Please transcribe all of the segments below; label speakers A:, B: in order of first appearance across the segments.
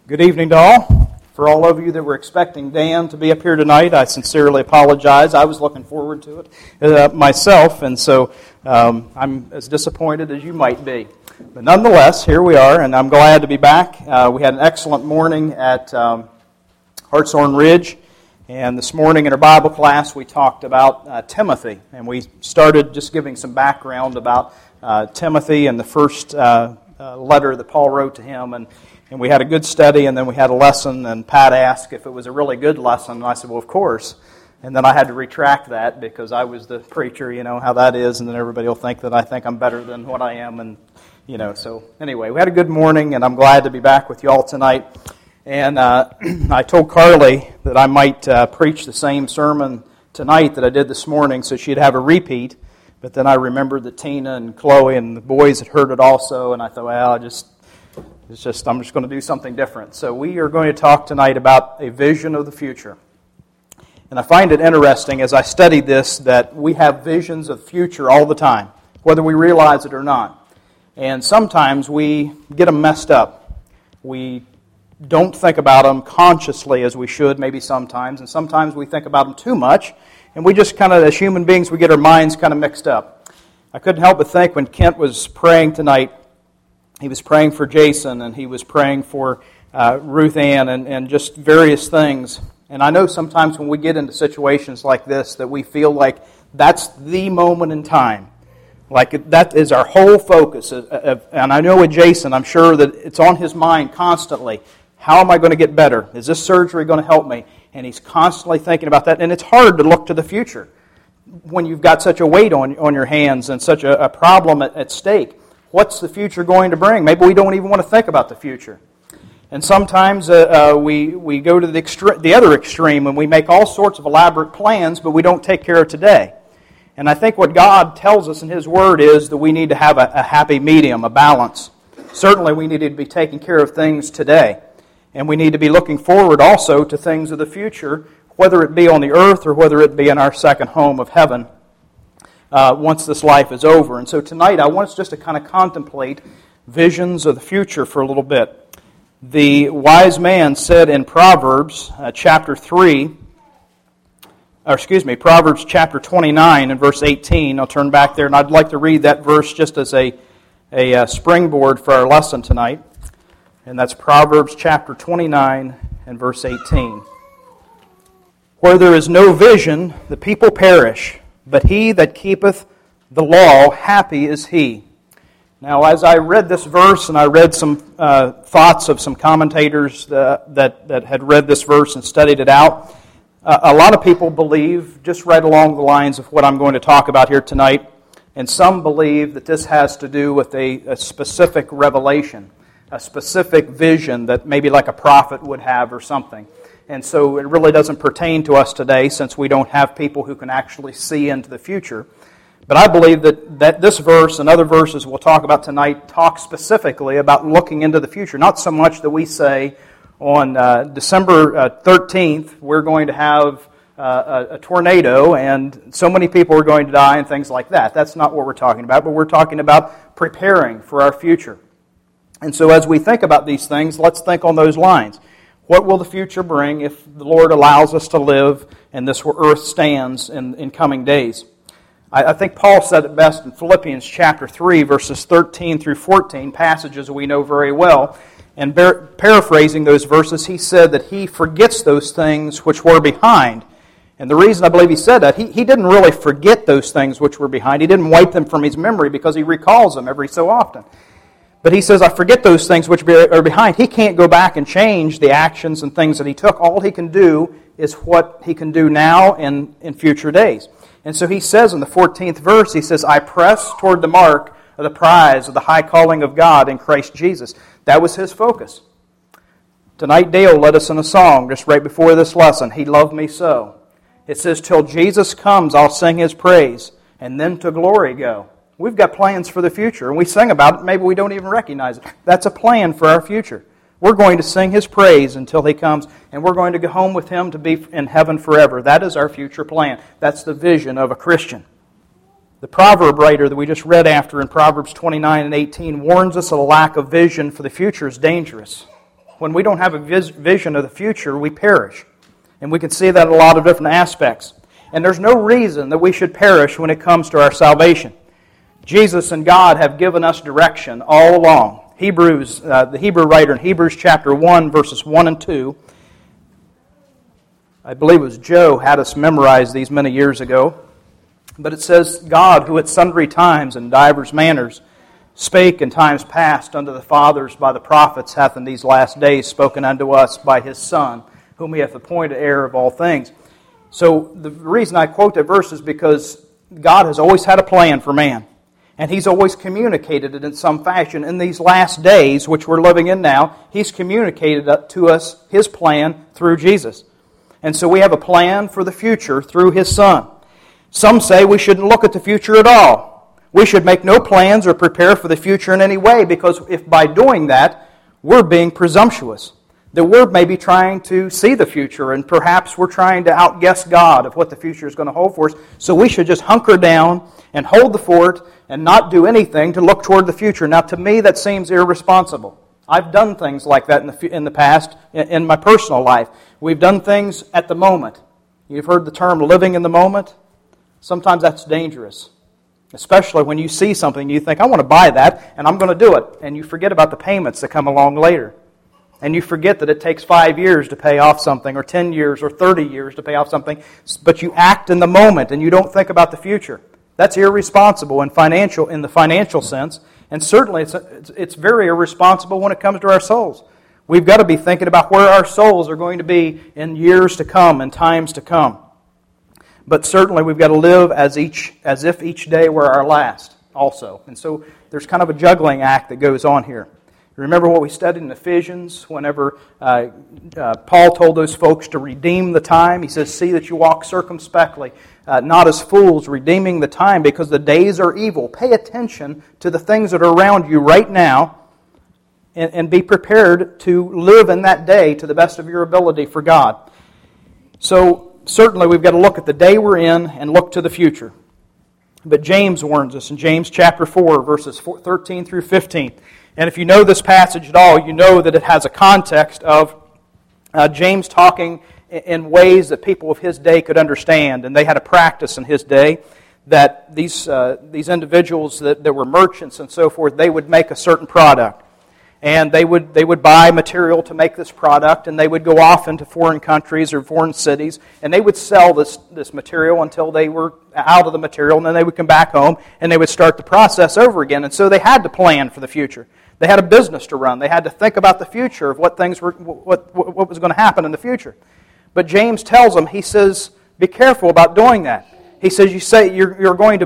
A: Good evening to all. For all of you that were expecting Dan to be up here tonight, I sincerely apologize. I was looking forward to it myself, and so I'm as disappointed as you might be. But nonetheless, here we are, and I'm glad to be back. We had an excellent morning at Hartshorn Ridge, and this morning in our Bible class we talked about Timothy, and we started just giving some background about Timothy and the first letter that Paul wrote to him, and we had a good study, and then we had a lesson, and Pat asked if it was a really good lesson, and I said, well, of course. And then I had to retract that because I was the preacher, you know how that is, and then everybody will think that I think I'm better than what I am, and so anyway, we had a good morning, and I'm glad to be back with you all tonight. And I told Carly that I might preach the same sermon tonight that I did this morning, so she'd have a repeat, but then I remembered that Tina and Chloe and the boys had heard it also, and I thought, well, I'm just going to do something different. So we are going to talk tonight about a vision of the future. And I find it interesting as I study this that we have visions of the future all the time, whether we realize it or not. And sometimes we get them messed up. We don't think about them consciously as we should, maybe sometimes, and sometimes we think about them too much, and we just kind of, as human beings, we get our minds kind of mixed up. I couldn't help but think when Kent was praying tonight, he was praying for Jason, and he was praying for Ruth Ann, and just various things. And I know sometimes when we get into situations like this that we feel like that's the moment in time. Like that is our whole focus. And I know with Jason, I'm sure that it's on his mind constantly. How am I going to get better? Is this surgery going to help me? And he's constantly thinking about that. And it's hard to look to the future when you've got such a weight on your hands and such a problem at stake. What's the future going to bring? Maybe we don't even want to think about the future. And sometimes we go to the other extreme and we make all sorts of elaborate plans, but we don't take care of today. And I think what God tells us in His Word is that we need to have a happy medium, a balance. Certainly we need to be taking care of things today. And we need to be looking forward also to things of the future, whether it be on the earth or whether it be in our second home of heaven. Once this life is over. And so tonight I want us just to kind of contemplate visions of the future for a little bit. The wise man said in Proverbs chapter 29 and verse 18. I'll turn back there, and I'd like to read that verse just as a springboard for our lesson tonight. And that's Proverbs chapter 29 and verse 18. Where there is no vision, the people perish, but he that keepeth the law, happy is he. Now, as I read this verse, and I read some thoughts of some commentators that had read this verse and studied it out, a lot of people believe, just right along the lines of what I'm going to talk about here tonight, and some believe that this has to do with a specific revelation, a specific vision that maybe like a prophet would have or something. And so it really doesn't pertain to us today since we don't have people who can actually see into the future. But I believe that this verse and other verses we'll talk about tonight talk specifically about looking into the future. Not so much that we say on December 13th we're going to have a tornado and so many people are going to die and things like that. That's not what we're talking about, but we're talking about preparing for our future. And so as we think about these things, let's think on those lines. What will the future bring if the Lord allows us to live and this earth stands in coming days? I think Paul said it best in Philippians chapter 3, verses 13 through 14, passages we know very well. And paraphrasing those verses, he said that he forgets those things which were behind. And the reason I believe he said that, he didn't really forget those things which were behind. He didn't wipe them from his memory because he recalls them every so often. But he says, I forget those things which are behind. He can't go back and change the actions and things that he took. All he can do is what he can do now and in future days. And so he says in the 14th verse, he says, I press toward the mark of the prize of the high calling of God in Christ Jesus. That was his focus. Tonight Dale led us in a song just right before this lesson, He Loved Me So. It says, till Jesus comes, I'll sing His praise, and then to glory go. We've got plans for the future, and we sing about it. Maybe we don't even recognize it. That's a plan for our future. We're going to sing His praise until He comes, and we're going to go home with Him to be in heaven forever. That is our future plan. That's the vision of a Christian. The proverb writer that we just read after in Proverbs 29 and 18 warns us that a lack of vision for the future is dangerous. when we don't have a vision of the future, we perish. And we can see that in a lot of different aspects. And there's no reason that we should perish when it comes to our salvation. Jesus and God have given us direction all along. The Hebrew writer in Hebrews chapter 1, verses 1 and 2, I believe it was Joe had us memorize these many years ago. But it says, God, who at sundry times and divers manners spake in times past unto the fathers by the prophets, hath in these last days spoken unto us by His Son, whom He hath appointed heir of all things. So the reason I quote that verse is because God has always had a plan for man. And He's always communicated it in some fashion. In these last days, which we're living in now, He's communicated to us His plan through Jesus. And so we have a plan for the future through His Son. Some say we shouldn't look at the future at all. We should make no plans or prepare for the future in any way, because if by doing that, we're being presumptuous. That we're maybe trying to see the future, and perhaps we're trying to outguess God of what the future is going to hold for us. So we should just hunker down and hold the fort and not do anything to look toward the future. Now, to me, that seems irresponsible. I've done things like that in the past, in my personal life. We've done things at the moment. You've heard the term living in the moment. Sometimes that's dangerous, especially when you see something and you think, I want to buy that, and I'm going to do it. And you forget about the payments that come along later. And you forget that it takes 5 years to pay off something, or 10 years, or 30 years to pay off something. But you act in the moment, and you don't think about the future. That's irresponsible in the financial sense. And certainly it's very irresponsible when it comes to our souls. We've got to be thinking about where our souls are going to be in years to come and times to come. But certainly we've got to live as if each day were our last also. And so there's kind of a juggling act that goes on here. Remember what we studied in Ephesians whenever Paul told those folks to redeem the time? He says, see that you walk circumspectly, not as fools, redeeming the time, because the days are evil. Pay attention to the things that are around you right now, and be prepared to live in that day to the best of your ability for God. So certainly we've got to look at the day we're in and look to the future. But James warns us in James chapter 4, verses 13 through 15. And if you know this passage at all, you know that it has a context of James talking in ways that people of his day could understand. And they had a practice in his day that these individuals that were merchants and so forth, they would make a certain product. And they would buy material to make this product, and they would go off into foreign countries or foreign cities, and they would sell this material until they were out of the material, and then they would come back home, and they would start the process over again. And so they had to plan for the future. They had a business to run. They had to think about the future of what was going to happen in the future. But James tells them, he says, be careful about doing that. He says, you say you're going to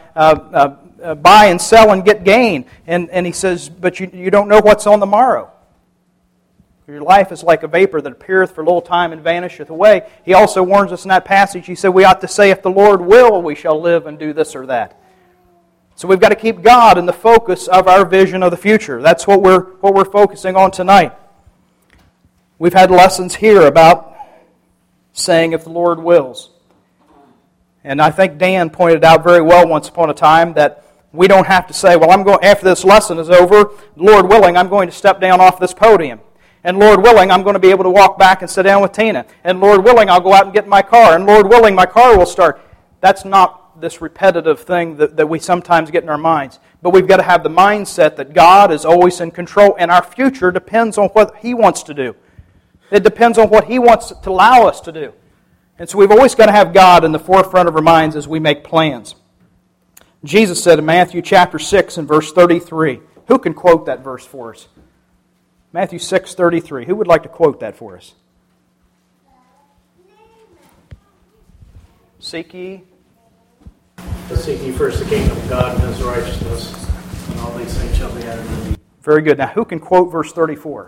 A: buy and sell and get gain. And he says, but you don't know what's on the morrow. Your life is like a vapor that appeareth for a little time and vanisheth away. He also warns us in that passage, he said, we ought to say, if the Lord will, we shall live and do this or that. So we've got to keep God in the focus of our vision of the future. That's what we're focusing on tonight. We've had lessons here about saying, if the Lord wills. And I think Dan pointed out very well once upon a time that we don't have to say, well, after this lesson is over, Lord willing, I'm going to step down off this podium. And Lord willing, I'm going to be able to walk back and sit down with Tina. And Lord willing, I'll go out and get in my car. And Lord willing, my car will start. That's not this repetitive thing that we sometimes get in our minds. But we've got to have the mindset that God is always in control, and our future depends on what He wants to do. It depends on what He wants to allow us to do. And so we've always got to have God in the forefront of our minds as we make plans. Jesus said in Matthew chapter 6 and verse 33, who can quote that verse for us? Matthew 6:33. Who would like to quote that for us? Seek ye.
B: Seek ye first the kingdom of God and His righteousness, and all these things shall be added unto you.
A: Very good. Now, who can quote verse 34?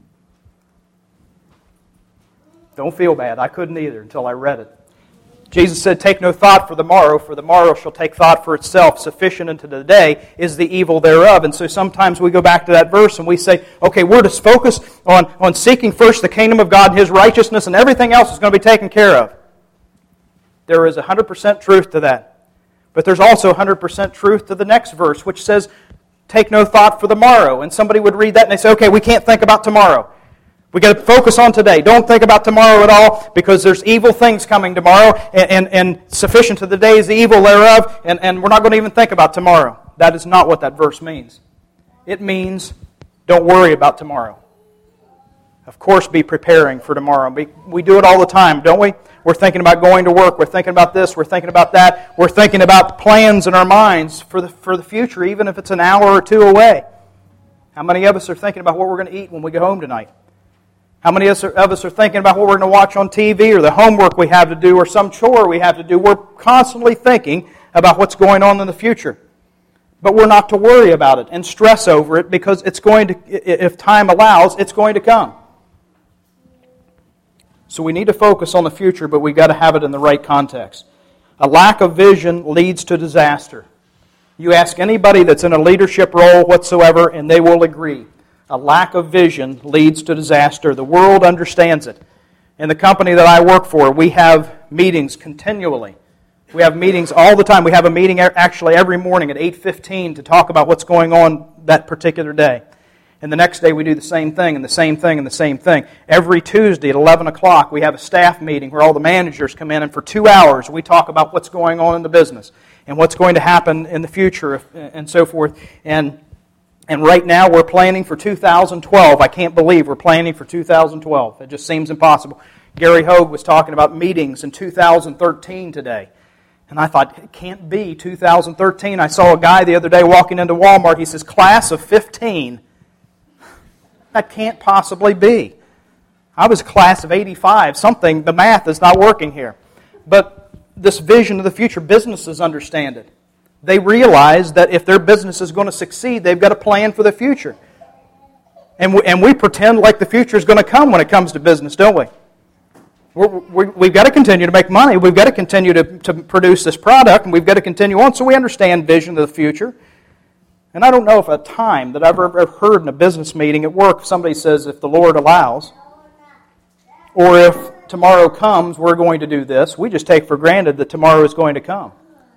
A: Don't feel bad. I couldn't either until I read it. Jesus said, take no thought for the morrow shall take thought for itself. Sufficient unto the day is the evil thereof. And so sometimes we go back to that verse and we say, okay, we're to focus on seeking first the kingdom of God and His righteousness, and everything else is going to be taken care of. There is 100% truth to that. But there's also 100% truth to the next verse, which says, take no thought for the morrow. And somebody would read that and they say, okay, we can't think about tomorrow. We got to focus on today. Don't think about tomorrow at all, because there's evil things coming tomorrow, and sufficient to the day is the evil thereof, and we're not going to even think about tomorrow. That is not what that verse means. It means don't worry about tomorrow. Of course, be preparing for tomorrow. We do it all the time, don't we? We're thinking about going to work. We're thinking about this. We're thinking about that. We're thinking about plans in our minds for the future, even if it's an hour or two away. How many of us are thinking about what we're going to eat when we go home tonight? How many of us are thinking about what we're going to watch on TV, or the homework we have to do, or some chore we have to do? We're constantly thinking about what's going on in the future. But we're not to worry about it and stress over it, because it's going to, if time allows, it's going to come. So we need to focus on the future, but we've got to have it in the right context. A lack of vision leads to disaster. You ask anybody that's in a leadership role whatsoever, and they will agree. A lack of vision leads to disaster. The world understands it. In the company that I work for, we have meetings continually. We have meetings all the time. We have a meeting actually every morning at 8:15 to talk about what's going on that particular day. And the next day we do the same thing, and the same thing, and the same thing. Every Tuesday at 11 o'clock we have a staff meeting where all the managers come in, and for 2 hours we talk about what's going on in the business and what's going to happen in the future and so forth. And right now we're planning for 2012. I can't believe we're planning for 2012. It just seems impossible. Gary Hogue was talking about meetings in 2013 today. And I thought, it can't be 2013. I saw a guy the other day walking into Walmart. He says, class of 15. That can't possibly be. I was a class of 85. Something, the math is not working here. But this vision of the future, businesses understand it. They realize that if their business is going to succeed, they've got a plan for the future. And we pretend like the future is going to come when it comes to business, don't we? We've got to continue to make money. We've got to continue to produce this product, and we've got to continue on. So we understand vision of the future. And I don't know if a time that I've ever heard in a business meeting at work, somebody says, if the Lord allows, or if tomorrow comes, we're going to do this. We just take for granted that tomorrow is going to come.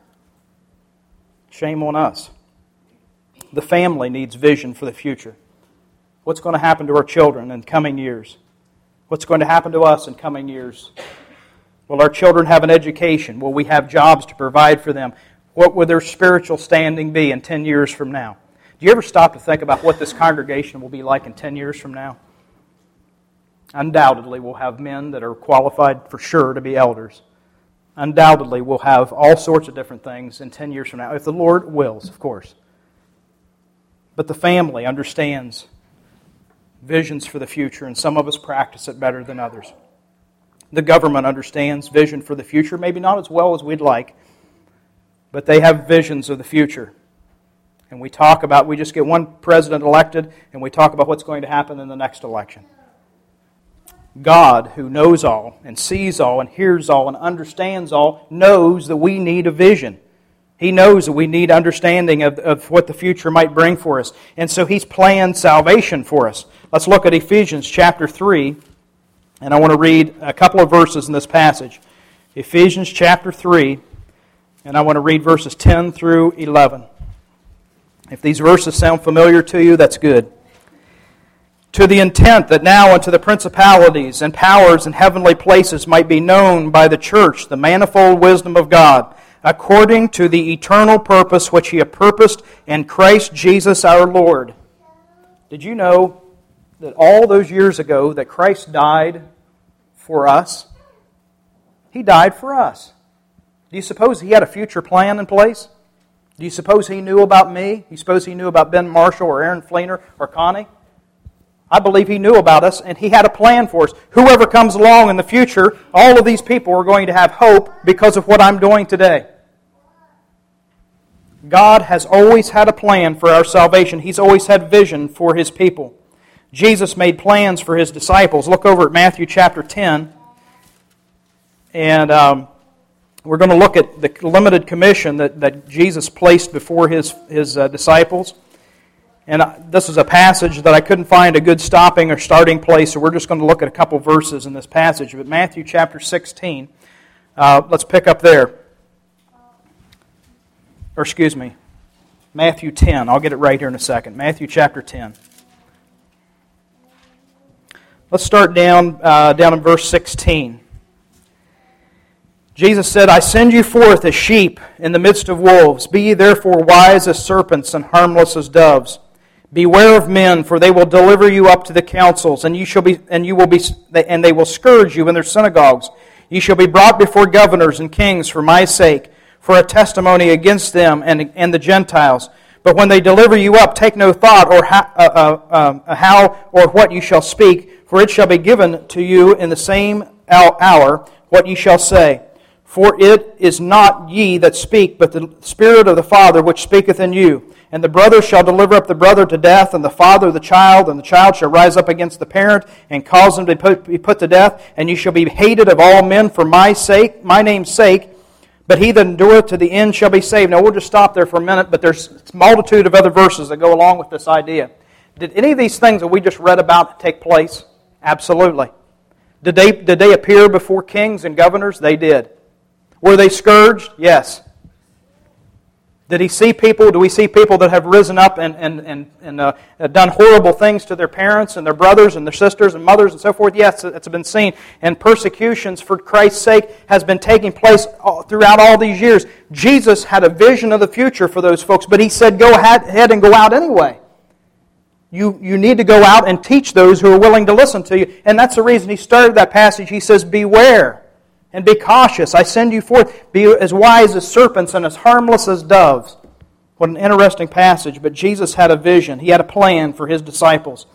A: Shame on us. The family needs vision for the future. What's going to happen to our children in coming years? What's going to happen to us in coming years? Will our children have an education? Will we have jobs to provide for them? What will their spiritual standing be in 10 years from now? Do you ever stop to think about what this congregation will be like in 10 years from now? Undoubtedly, we'll have men that are qualified for sure to be elders. Undoubtedly, we'll have all sorts of different things in 10 years from now, if the Lord wills, of course. But the family understands visions for the future, and some of us practice it better than others. The government understands vision for the future, maybe not as well as we'd like, but they have visions of the future. And we just get one president elected, and we talk about what's going to happen in the next election. God, who knows all, and sees all, and hears all, and understands all, knows that we need a vision. He knows that we need understanding of what the future might bring for us. And so He's planned salvation for us. Let's look at Ephesians chapter 3, and I want to read a couple of verses in this passage. Ephesians chapter 3, and I want to read verses 10 through 11. If these verses sound familiar to you, that's good. To the intent that now unto the principalities and powers in heavenly places might be known by the church the manifold wisdom of God, according to the eternal purpose which He hath purposed in Christ Jesus our Lord. Did you know that all those years ago that Christ died for us? He died for us. Do you suppose He had a future plan in place? Do you suppose He knew about me? Do you suppose He knew about Ben Marshall or Aaron Fleener or Connie? I believe He knew about us, and He had a plan for us. Whoever comes along in the future, all of these people are going to have hope because of what I'm doing today. God has always had a plan for our salvation. He's always had vision for His people. Jesus made plans for His disciples. Look over at Matthew chapter 10, and we're going to look at the limited commission that Jesus placed before His disciples. And this is a passage that I couldn't find a good stopping or starting place, so we're just going to look at a couple verses in this passage. But Matthew chapter 16, let's pick up there. Or excuse me, Matthew 10. I'll get it right here in a second. Matthew chapter 10. Let's start down in verse 16. Jesus said, I send you forth as sheep in the midst of wolves. Be ye therefore wise as serpents and harmless as doves. Beware of men, for they will deliver you up to the councils, and they will scourge you in their synagogues. Ye shall be brought before governors and kings for my sake, for a testimony against them and the Gentiles. But when they deliver you up, take no thought or how or what you shall speak, for it shall be given to you in the same hour what ye shall say. For it is not ye that speak, but the Spirit of the Father which speaketh in you. And the brother shall deliver up the brother to death, and the father the child, and the child shall rise up against the parent, and cause him to be put to death. And you shall be hated of all men for my name's sake. But he that endureth to the end shall be saved. Now we'll just stop there for a minute, but there's a multitude of other verses that go along with this idea. Did any of these things that we just read about take place? Absolutely. Did they appear before kings and governors? They did. Were they scourged? Yes. Did he see people? Do we see people that have risen up and done horrible things to their parents and their brothers and their sisters and mothers and so forth? Yes, it's been seen. And persecutions for Christ's sake has been taking place throughout all these years. Jesus had a vision of the future for those folks, but He said, go ahead and go out anyway. You need to go out and teach those who are willing to listen to you. And that's the reason He started that passage. He says, beware. And be cautious. I send you forth. Be as wise as serpents and as harmless as doves. What an interesting passage. But Jesus had a vision. He had a plan for His disciples.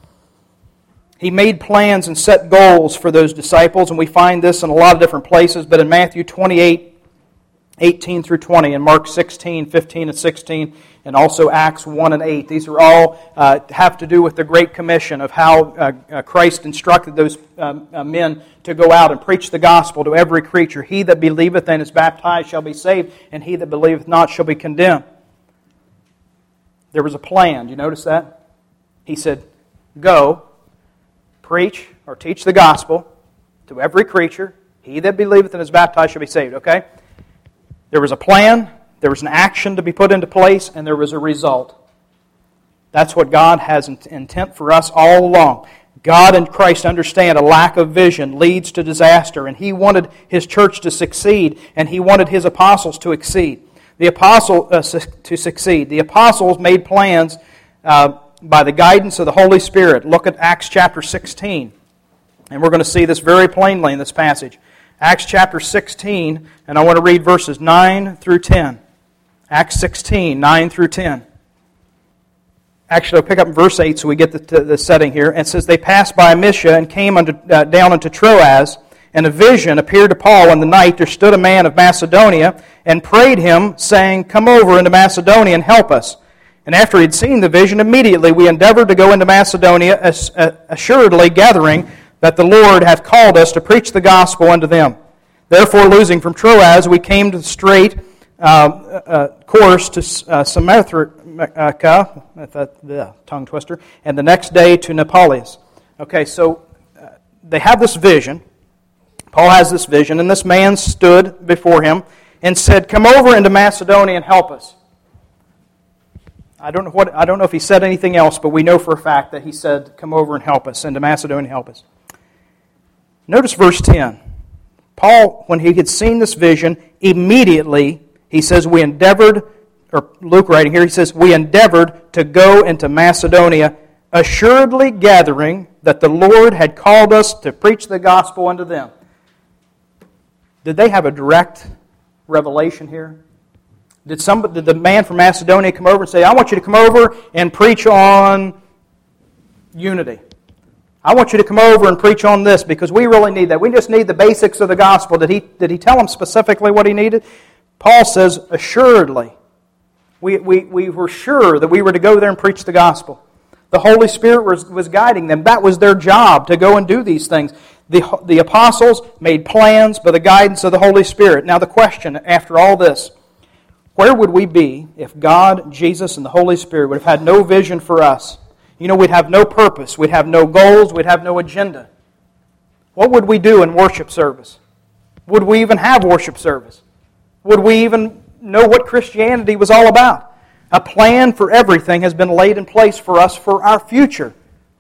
A: He made plans and set goals for those disciples. And we find this in a lot of different places. But in Matthew 28, 18 through 20, and Mark 16, 15 and 16, and also Acts 1 and 8. These are all have to do with the Great Commission of how Christ instructed those men to go out and preach the gospel to every creature. He that believeth and is baptized shall be saved, and he that believeth not shall be condemned. There was a plan. Do you notice that? He said, go, preach or teach the gospel to every creature. He that believeth and is baptized shall be saved. Okay? There was a plan, there was an action to be put into place, and there was a result. That's what God has intent for us all along. God and Christ understand a lack of vision leads to disaster, and He wanted His church to succeed, and He wanted His apostles to succeed. The apostles made plans by the guidance of the Holy Spirit. Look at Acts chapter 16, and we're going to see this very plainly in this passage. Acts chapter 16, and I want to read verses 9 through 10. Acts 16, 9 through 10. Actually, I'll pick up in verse 8 so we get the setting here. And it says, they passed by Mysia and came down into Troas, and a vision appeared to Paul in the night. There stood a man of Macedonia and prayed him, saying, come over into Macedonia and help us. And after he had seen the vision, immediately we endeavored to go into Macedonia, assuredly gathering that the Lord hath called us to preach the gospel unto them. Therefore, losing from Troas, we came to the straight course to Samothrace, the tongue twister, and the next day to Neapolis. Okay, so they have this vision. Paul has this vision, and this man stood before him and said, come over into Macedonia and help us. I don't know if he said anything else, but we know for a fact that he said, come over and help us, into Macedonia and help us. Notice verse 10. Paul, when he had seen this vision, immediately, he says, we endeavored, or Luke writing here, he says, we endeavored to go into Macedonia, assuredly gathering that the Lord had called us to preach the gospel unto them. Did they have a direct revelation here? Did the man from Macedonia come over and say, I want you to come over and preach on unity? I want you to come over and preach on this because we really need that. We just need the basics of the gospel. Did he tell them specifically what he needed? Paul says, assuredly. We were sure that we were to go there and preach the gospel. The Holy Spirit was guiding them. That was their job, to go and do these things. The apostles made plans by the guidance of the Holy Spirit. Now the question, after all this, where would we be if God, Jesus, and the Holy Spirit would have had no vision for us? You know, we'd have no purpose, we'd have no goals, we'd have no agenda. What would we do in worship service? Would we even have worship service? Would we even know what Christianity was all about? A plan for everything has been laid in place for us for our future.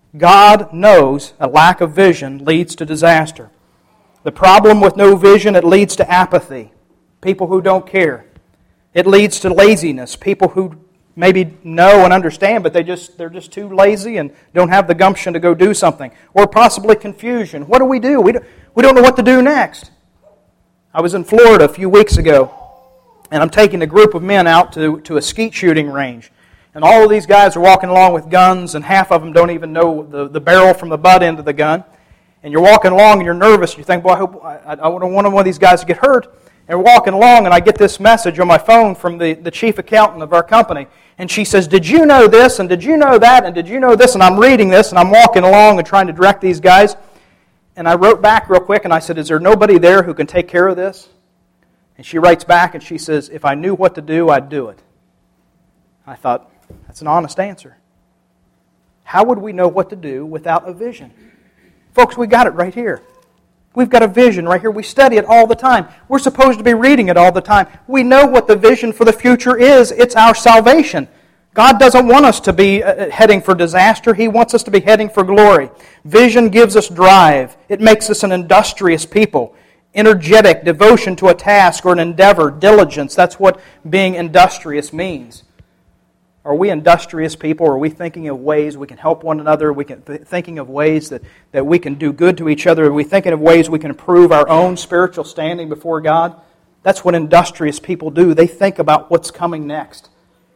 A: God knows a lack of vision leads to disaster. The problem with no vision, it leads to apathy. People who don't care. It leads to laziness. People who maybe know and understand, but they're just too lazy and don't have the gumption to go do something. Or possibly confusion. What do? We don't know what to do next. I was in Florida a few weeks ago, and I'm taking a group of men out to a skeet shooting range. And all of these guys are walking along with guns, and half of them don't even know the barrel from the butt end of the gun. And you're walking along and you're nervous. You think, boy, I don't want one of these guys to get hurt. And we're walking along, and I get this message on my phone from the chief accountant of our company. And she says, did you know this, and did you know that, and did you know this? And I'm reading this, and I'm walking along and trying to direct these guys. And I wrote back real quick, and I said, is there nobody there who can take care of this? And she writes back, and she says, if I knew what to do, I'd do it. I thought, that's an honest answer. How would we know what to do without a vision? Folks, we got it right here. We've got a vision right here. We study it all the time. We're supposed to be reading it all the time. We know what the vision for the future is. It's our salvation. God doesn't want us to be heading for disaster. He wants us to be heading for glory. Vision gives us drive. It makes us an industrious people. Energetic, devotion to a task or an endeavor, diligence. That's what being industrious means. Are we industrious people? Are we thinking of ways we can help one another? Are we thinking of ways that we can do good to each other? Are we thinking of ways we can improve our own spiritual standing before God? That's what industrious people do. They think about what's coming next.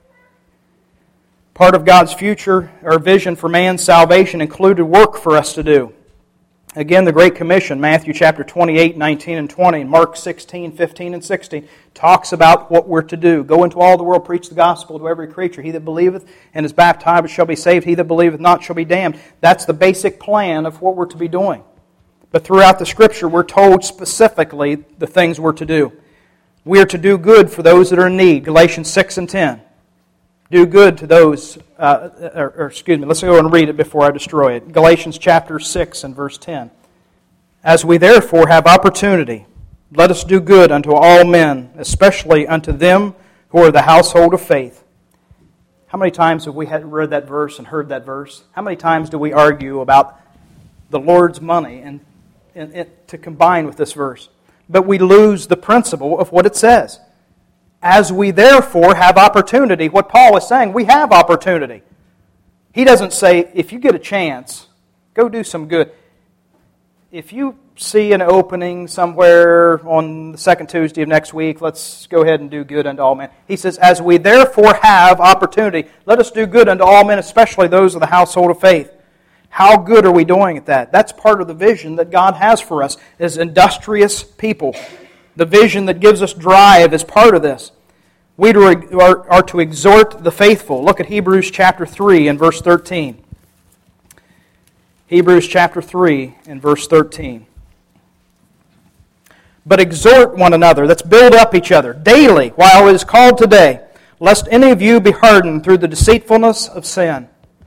A: Part of God's future or vision for man's salvation included work for us to do. Again, the Great Commission, Matthew chapter 28, 19 and 20, and Mark 16, 15 and 16, talks about what we're to do. Go into all the world, preach the gospel to every creature. He that believeth and is baptized shall be saved. He that believeth not shall be damned. That's the basic plan of what we're to be doing. But throughout the Scripture, we're told specifically the things we're to do. We are to do good for those that are in need, Galatians 6 and 10. Do good to those, let's go and read it before I destroy it. Galatians chapter 6 and verse 10. As we therefore have opportunity, let us do good unto all men, especially unto them who are the household of faith. How many times have we read that verse and heard that verse? How many times do we argue about the Lord's money and to combine with this verse? But we lose the principle of what it says. As we therefore have opportunity, what Paul is saying, we have opportunity. He doesn't say, if you get a chance, go do some good. If you see an opening somewhere on the second Tuesday of next week, let's go ahead and do good unto all men. He says, as we therefore have opportunity, let us do good unto all men, especially those of the household of faith. How good are we doing at that? That's part of the vision that God has for us as industrious people. The vision that gives us drive is part of this. We are to exhort the faithful. Look at Hebrews chapter 3 and verse 13. Hebrews chapter 3 and verse 13. But exhort one another, let's build up each other daily while it is called today, lest any of you be hardened through the deceitfulness of sin.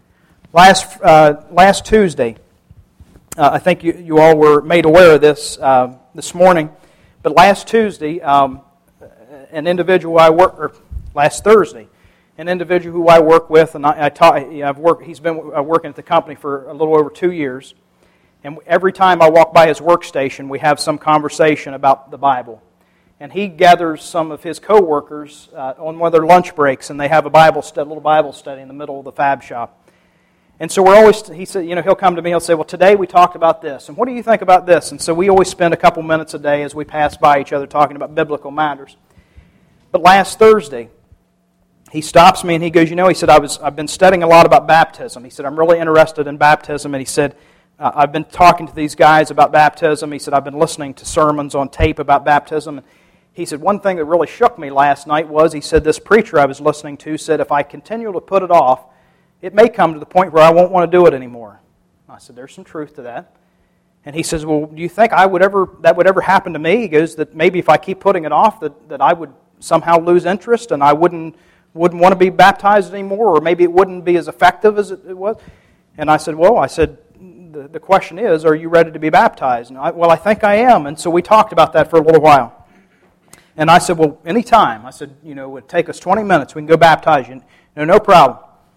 A: Last Tuesday, I think you all were made aware of this this morning. But last Tuesday, an individual last Thursday, an individual who I work with, and he's been working at the company for a little over 2 years. And every time I walk by his workstation, we have some conversation about the Bible. And he gathers some of his co-workers on one of their lunch breaks, and they have a little Bible study in the middle of the fab shop. And so he said, he'll come to me, he'll say, well, today we talked about this, and what do you think about this? And so we always spend a couple minutes a day as we pass by each other talking about biblical matters. But last Thursday, he stops me and he goes, he said, I've been studying a lot about baptism. He said, I'm really interested in baptism, and he said, I've been talking to these guys about baptism. He said, I've been listening to sermons on tape about baptism. And he said, one thing that really shook me last night was, he said, this preacher I was listening to said, if I continue to put it off, it may come to the point where I won't want to do it anymore. I said, there's some truth to that. And he says, well, do you think that would ever happen to me? He goes, that maybe if I keep putting it off, that I would somehow lose interest and I wouldn't want to be baptized anymore, or maybe it wouldn't be as effective as it was. And I said, the question is, are you ready to be baptized? And I think I am. And so we talked about that for a little while. And I said, well, anytime. I said, it would take us 20 minutes. We can go baptize you. No problem.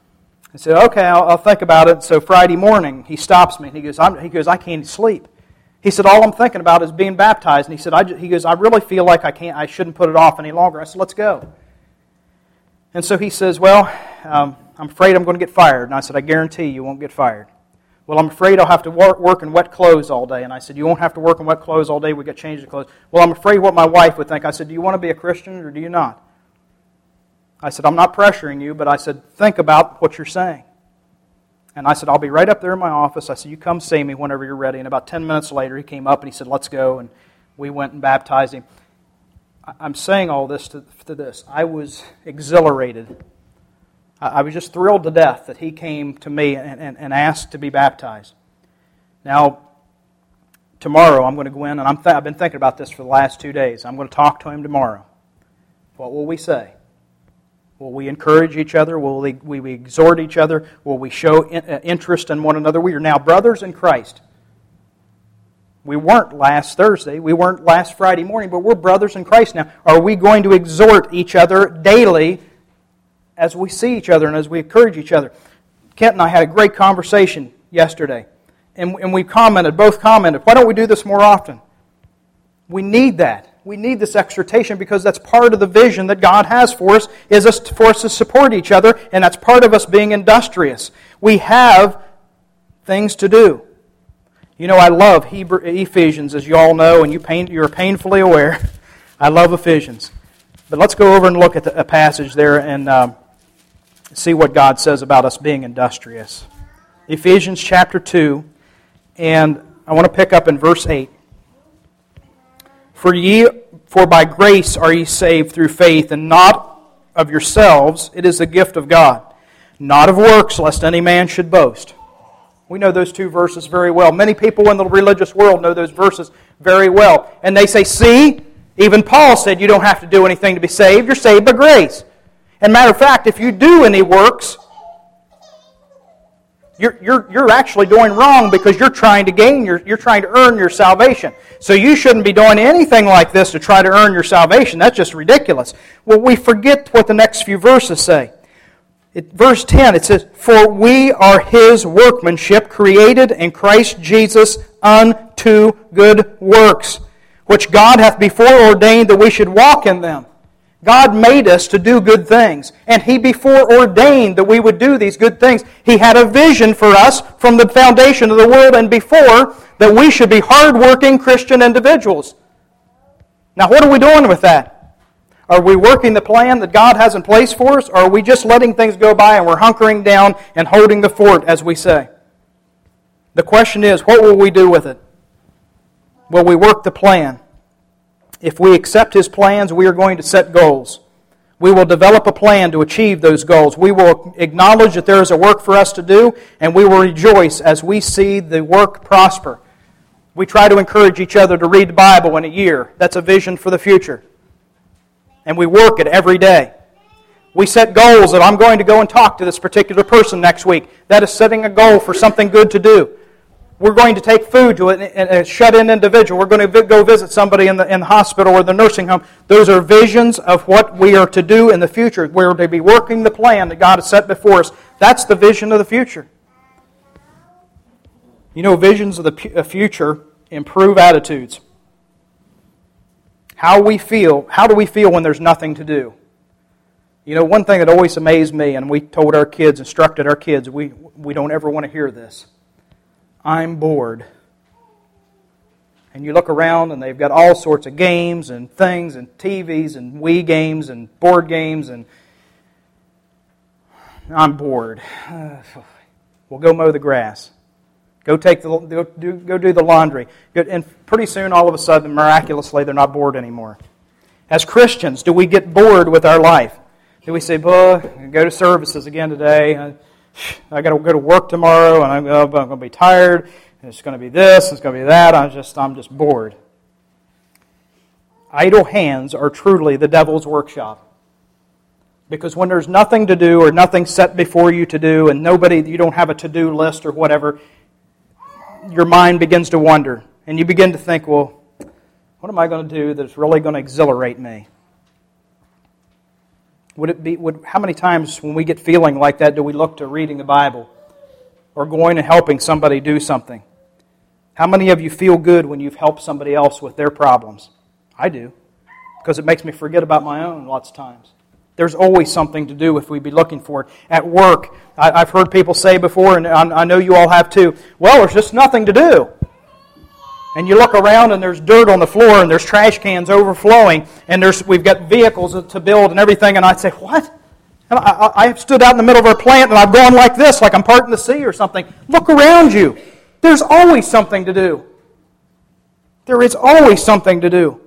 A: I said, okay, I'll think about it. So Friday morning, he stops me and he goes, I can't sleep. He said, all I'm thinking about is being baptized. And he said, I really feel like I shouldn't put it off any longer. I said, let's go. And so he says, well, I'm afraid I'm going to get fired. And I said, I guarantee you won't get fired. Well, I'm afraid I'll have to work in wet clothes all day. And I said, you won't have to work in wet clothes all day. We got to change the clothes. Well, I'm afraid what my wife would think. I said, do you want to be a Christian or do you not? I said, I'm not pressuring you, but I said, think about what you're saying. And I said, I'll be right up there in my office. I said, you come see me whenever you're ready. And about 10 minutes later, he came up and he said, let's go. And we went and baptized him. I'm saying all this to this. I was exhilarated. I was just thrilled to death that he came to me and asked to be baptized. Now, tomorrow I'm going to go in, and I've been thinking about this for the last 2 days. I'm going to talk to him tomorrow. What will we say? Will we encourage each other? Will we exhort each other? Will we show interest in one another? We are now brothers in Christ. We weren't last Thursday. We weren't last Friday morning, but we're brothers in Christ now. Are we going to exhort each other daily as we see each other and as we encourage each other? Kent and I had a great conversation yesterday, and we both commented, why don't we do this more often? We need that. We need this exhortation because that's part of the vision that God has for us, for us to support each other, and that's part of us being industrious. We have things to do. You know, I love Ephesians, as you all know, and you're painfully aware. I love Ephesians. But let's go over and look at a passage there and see what God says about us being industrious. Ephesians chapter 2, and I want to pick up in verse 8. For by grace are ye saved through faith, and not of yourselves, it is the gift of God, not of works, lest any man should boast. We know those two verses very well. Many people in the religious world know those verses very well. And they say, see, even Paul said you don't have to do anything to be saved. You're saved by grace. And matter of fact, if you do any works, you're actually doing wrong because you're trying to you're trying to earn your salvation. So you shouldn't be doing anything like this to try to earn your salvation. That's just ridiculous. Well, we forget what the next few verses say. Verse 10, it says, for we are His workmanship, created in Christ Jesus unto good works, which God hath before ordained that we should walk in them. God made us to do good things, and He before ordained that we would do these good things. He had a vision for us from the foundation of the world and before that we should be hard-working Christian individuals. Now, what are we doing with that? Are we working the plan that God has in place for us, or are we just letting things go by and we're hunkering down and holding the fort, as we say? The question is, what will we do with it? Will we work the plan? If we accept His plans, we are going to set goals. We will develop a plan to achieve those goals. We will acknowledge that there is a work for us to do, and we will rejoice as we see the work prosper. We try to encourage each other to read the Bible in a year. That's a vision for the future. And we work it every day. We set goals that I'm going to go and talk to this particular person next week. That is setting a goal for something good to do. We're going to take food to a shut-in individual. We're going to go visit somebody in the hospital or the nursing home. Those are visions of what we are to do in the future. We're to be working the plan that God has set before us. That's the vision of the future. You know, visions of the future improve attitudes. How do we feel when there's nothing to do? You know, one thing that always amazed me, and we told our kids, instructed our kids, we don't ever want to hear this. I'm bored. And you look around and they've got all sorts of games and things and TVs and Wii games and board games, and I'm bored. Well, go mow the grass. Go do the laundry. And pretty soon, all of a sudden, miraculously, they're not bored anymore. As Christians, do we get bored with our life? Do we say, boy, go to services again today. I got to go to work tomorrow, and I'm going to be tired. And it's going to be this, it's going to be that. I'm just bored. Idle hands are truly the devil's workshop. Because when there's nothing to do or nothing set before you to do, and you don't have a to-do list or whatever, your mind begins to wander. And you begin to think, well, what am I going to do that's really going to exhilarate me? How many times when we get feeling like that do we look to reading the Bible or going and helping somebody do something? How many of you feel good when you've helped somebody else with their problems? I do, because it makes me forget about my own lots of times. There's always something to do if we be looking for it. At work, I've heard people say before, and I know you all have too, well, there's just nothing to do. And you look around and there's dirt on the floor and there's trash cans overflowing and we've got vehicles to build and everything. And I'd say, what? And I stood out in the middle of our plant and I've gone like this, like I'm parting the sea or something. Look around you. There's always something to do. There is always something to do.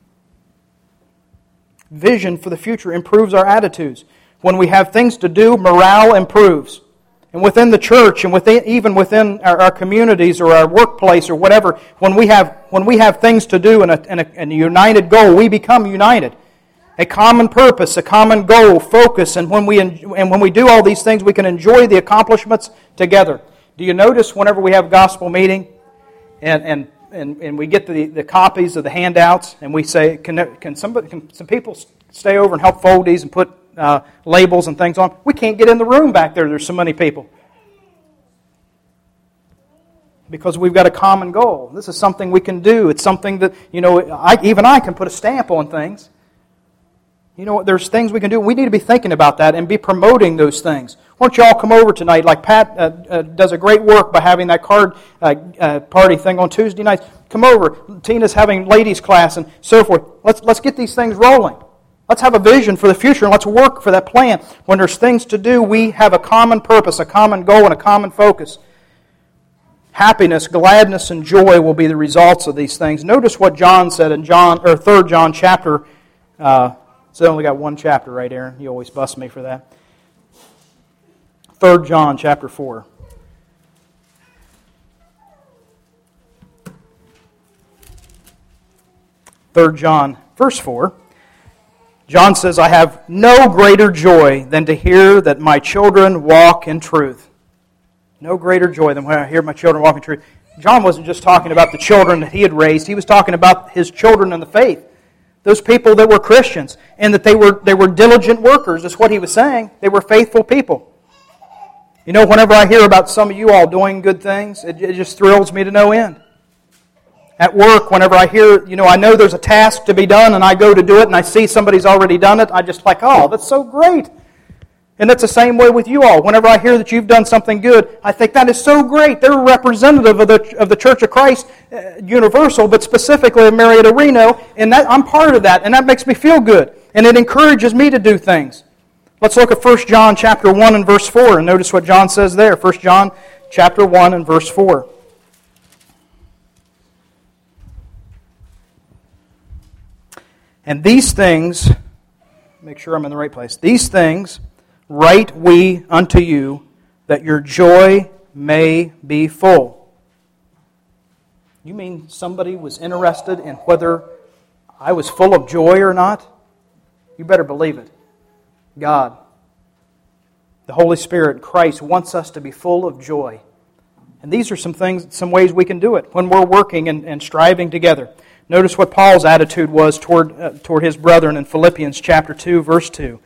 A: Vision for the future improves our attitudes. When we have things to do, morale improves. And within the church and even within our communities or our workplace or whatever, when we have things to do and a united goal, we become united. A common purpose, a common goal, focus, and when we do all these things, we can enjoy the accomplishments together. Do you notice whenever we have a gospel meeting and we get the copies of the handouts and we say, can some people stay over and help fold these and put labels and things on? We can't get in the room back there. There's so many people. Because we've got a common goal. This is something we can do. It's something that, even I can put a stamp on things. There's things we can do. We need to be thinking about that and be promoting those things. Why don't you all come over tonight? Like Pat does a great work by having that card party thing on Tuesday nights. Come over. Tina's having ladies' class and so forth. Let's get these things rolling. Let's have a vision for the future and let's work for that plan. When there's things to do, we have a common purpose, a common goal, and a common focus. Happiness, gladness, and joy will be the results of these things. Notice what John said in 3 John chapter. So I only got one chapter right, Aaron. You always bust me for that. 3 John chapter 4. 3 John, verse 4. John says, I have no greater joy than to hear that my children walk in truth. No greater joy than when I hear my children walk in truth. John wasn't just talking about the children that he had raised. He was talking about his children in the faith. Those people that were Christians and that they were diligent workers is what he was saying. They were faithful people. Whenever I hear about some of you all doing good things, it just thrills me to no end. At work, whenever I hear, I know there's a task to be done and I go to do it and I see somebody's already done it, I just like, oh, that's so great. And that's the same way with you all. Whenever I hear that you've done something good, I think that is so great. They're a representative of the Church of Christ Universal, but specifically of Marietta Reno, and I'm part of that, and that makes me feel good. And it encourages me to do things. Let's look at 1 John chapter 1 and verse 4, and notice what John says there. 1 John chapter 1 and verse 4. And these things, make sure I'm in the right place, these things write we unto you, that your joy may be full. You mean somebody was interested in whether I was full of joy or not? You better believe it. God, the Holy Spirit, Christ, wants us to be full of joy. And these are some ways we can do it when we're working and striving together. Notice what Paul's attitude was toward his brethren in Philippians chapter 2, verse 2.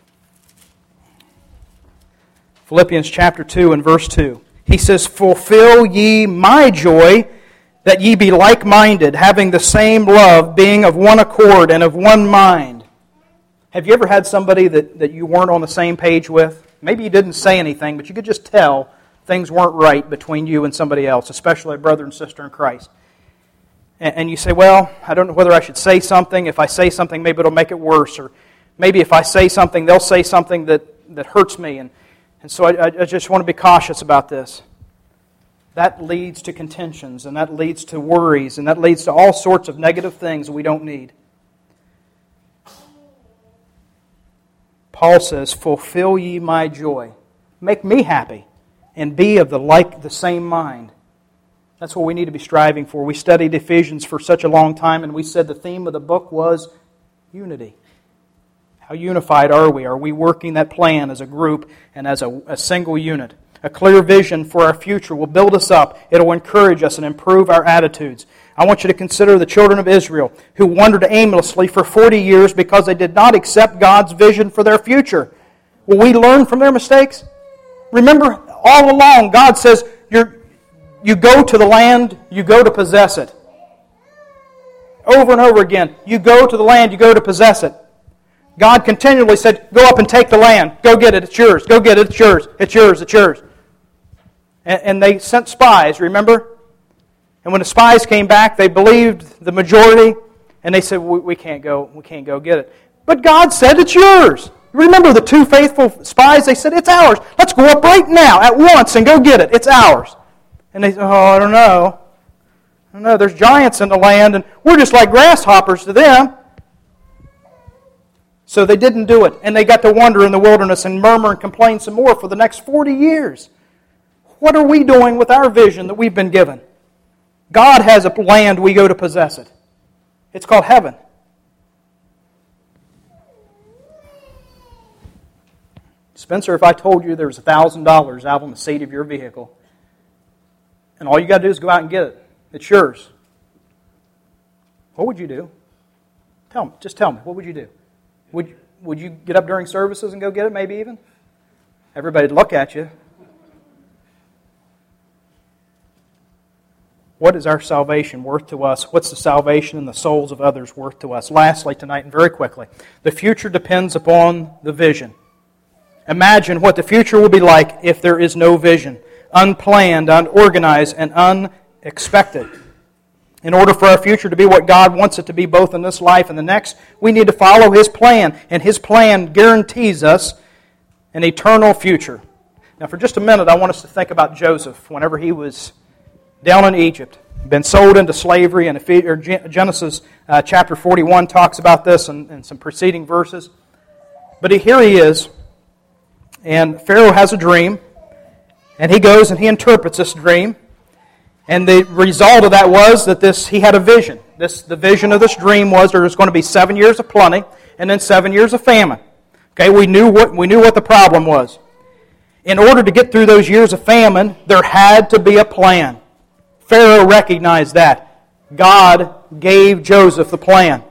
A: Philippians chapter 2 and verse 2. He says, fulfill ye my joy, that ye be like-minded, having the same love, being of one accord and of one mind. Have you ever had somebody that you weren't on the same page with? Maybe you didn't say anything, but you could just tell things weren't right between you and somebody else, especially a brother and sister in Christ. And you say, well, I don't know whether I should say something. If I say something, maybe it'll make it worse. Or maybe if I say something, they'll say something that hurts me. And so I just want to be cautious about this. That leads to contentions, and that leads to worries, and that leads to all sorts of negative things we don't need. Paul says, fulfill ye my joy. Make me happy, and be of the same mind. That's what we need to be striving for. We studied Ephesians for such a long time, and we said the theme of the book was unity. How unified are we? Are we working that plan as a group and as a single unit? A clear vision for our future will build us up. It will encourage us and improve our attitudes. I want you to consider the children of Israel who wandered aimlessly for 40 years because they did not accept God's vision for their future. Will we learn from their mistakes? Remember, all along, God says, you go to the land, you go to possess it. Over and over again, you go to the land, you go to possess it. God continually said, go up and take the land. Go get it, it's yours. Go get it, it's yours. It's yours, it's yours. And they sent spies, remember? And when the spies came back, they believed the majority, and they said, we can't go get it. But God said, it's yours. Remember the two faithful spies? They said, it's ours. Let's go up right now, at once, and go get it. It's ours. And they said, I don't know. There's giants in the land, and we're just like grasshoppers to them. So they didn't do it, and they got to wander in the wilderness and murmur and complain some more for the next 40 years. What are we doing with our vision that we've been given? God has a land, we go to possess it. It's called heaven. Spencer, if I told you there was $1,000 out on the seat of your vehicle, and all you got to do is go out and get it, it's yours, what would you do? Just tell me, what would you do? Would you get up during services and go get it, maybe even? Everybody'd look at you. What is our salvation worth to us? What's the salvation and the souls of others worth to us? Lastly tonight, and very quickly, the future depends upon the vision. Imagine what the future will be like if there is no vision. Unplanned, unorganized, and unexpected. In order for our future to be what God wants it to be both in this life and the next, we need to follow His plan. And His plan guarantees us an eternal future. Now for just a minute, I want us to think about Joseph whenever he was down in Egypt, been sold into slavery, and Genesis chapter 41 talks about this in some preceding verses. But here he is, and Pharaoh has a dream, and he goes and he interprets this dream. And the result of that was that he had a vision. The vision of this dream was there was going to be 7 years of plenty and then 7 years of famine. Okay, we knew what the problem was. In order to get through those years of famine, there had to be a plan. Pharaoh recognized that. God gave Joseph the plan.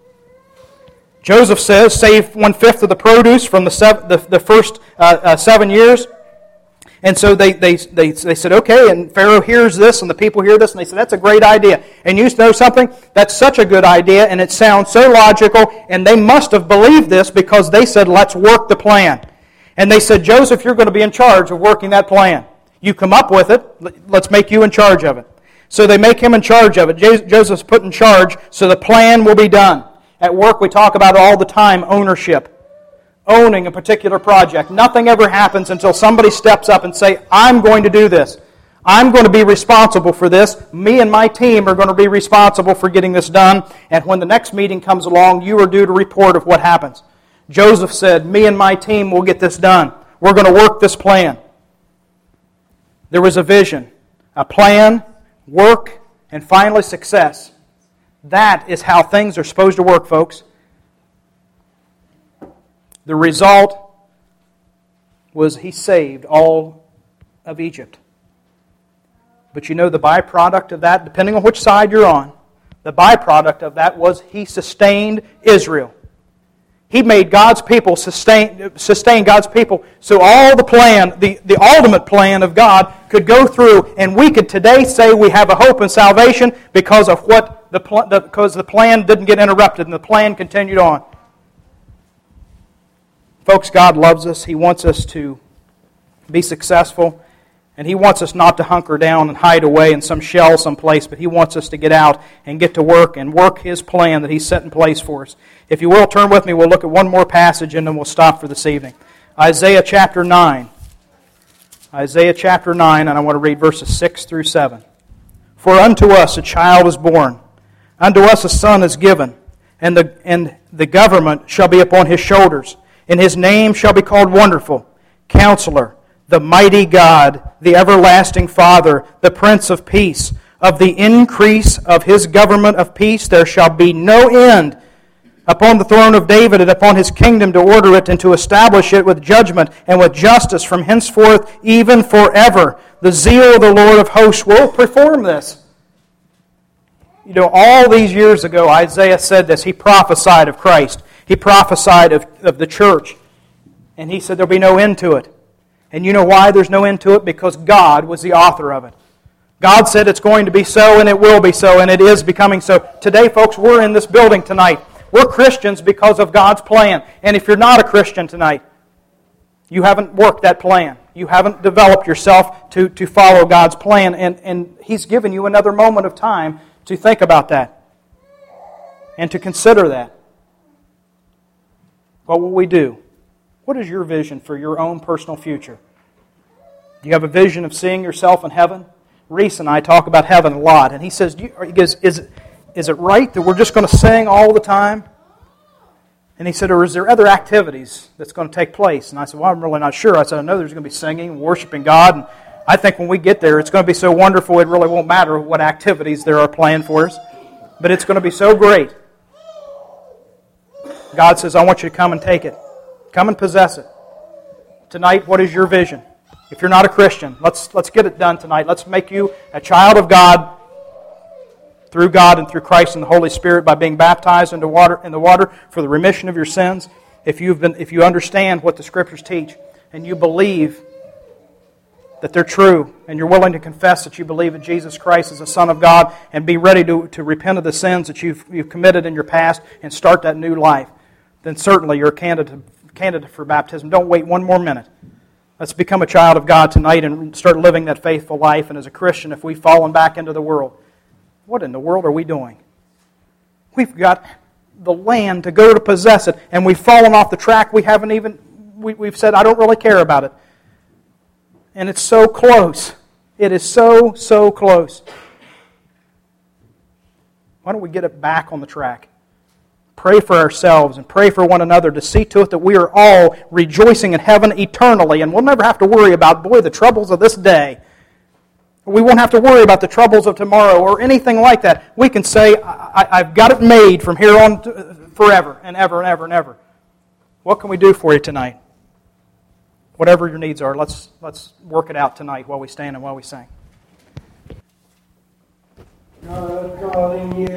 A: Joseph says, save 1/5 of the produce from the first 7 years. And so they said, okay, and Pharaoh hears this, and the people hear this, and they said, that's a great idea. And you know something? That's such a good idea, and it sounds so logical, and they must have believed this because they said, let's work the plan. And they said, Joseph, you're going to be in charge of working that plan. You come up with it, let's make you in charge of it. So they make him in charge of it. Joseph's put in charge, so the plan will be done. At work, we talk about all the time ownership. Owning a particular project. Nothing ever happens until somebody steps up and say, I'm going to do this. I'm going to be responsible for this. Me and my team are going to be responsible for getting this done. And when the next meeting comes along, you are due to report of what happens. Joseph said, me and my team will get this done. We're going to work this plan. There was a vision, a plan, work, and finally success. That is how things are supposed to work, folks. The result was he saved all of Egypt. But you know the byproduct of that, depending on which side you're on, the byproduct of that was he sustained Israel. He made God's people sustain God's people so all the plan, the ultimate plan of God could go through, and we could today say we have a hope in salvation because of because the plan didn't get interrupted and the plan continued on. Folks, God loves us. He wants us to be successful. And He wants us not to hunker down and hide away in some shell someplace, but He wants us to get out and get to work and work His plan that He's set in place for us. If you will, turn with me. We'll look at one more passage and then we'll stop for this evening. Isaiah chapter 9. Isaiah chapter 9, and I want to read verses 6 through 7. For unto us a child is born, unto us a son is given, and the government shall be upon His shoulders. And His name shall be called Wonderful, Counselor, the Mighty God, the Everlasting Father, the Prince of Peace. Of the increase of His government of peace there shall be no end upon the throne of David and upon his kingdom, to order it and to establish it with judgment and with justice from henceforth even forever. The zeal of the Lord of hosts will perform this. You know, all these years ago, Isaiah said this. He prophesied of Christ. He prophesied of the church. And he said there'll be no end to it. And you know why there's no end to it? Because God was the author of it. God said it's going to be so, and it will be so, and it is becoming so. Today, folks, we're in this building tonight. We're Christians because of God's plan. And if you're not a Christian tonight, you haven't worked that plan. You haven't developed yourself to follow God's plan. And He's given you another moment of time to think about that and to consider that. What will we do? What is your vision for your own personal future? Do you have a vision of seeing yourself in heaven? Reese and I talk about heaven a lot, and he says, is it right that we're just going to sing all the time? And he said, or is there other activities that's going to take place? And I said, well, I'm really not sure. I said, I know there's going to be singing and worshiping God, and I think when we get there, it's going to be so wonderful, it really won't matter what activities there are planned for us. But it's going to be so great. God says, I want you to come and take it. Come and possess it. Tonight, what is your vision? If you're not a Christian, let's get it done tonight. Let's make you a child of God through God and through Christ and the Holy Spirit by being baptized in the water for the remission of your sins. If you understand what the Scriptures teach and you believe that they're true, and you're willing to confess that you believe in Jesus Christ as the Son of God, and be ready to repent of the sins that you've committed in your past and start that new life, then certainly you're a candidate for baptism. Don't wait one more minute. Let's become a child of God tonight and start living that faithful life. And as a Christian, if we've fallen back into the world, what in the world are we doing? We've got the land to go to possess it, and we've fallen off the track. We've said, I don't really care about it. And it's so close. It is so close. Why don't we get it back on the track? Pray for ourselves and pray for one another to see to it that we are all rejoicing in heaven eternally, and we'll never have to worry about, the troubles of this day. We won't have to worry about the troubles of tomorrow or anything like that. We can say, I've got it made from here on forever and ever and ever and ever. What can we do for you tonight? Whatever your needs are, let's work it out tonight while we stand and while we sing.
C: God calling you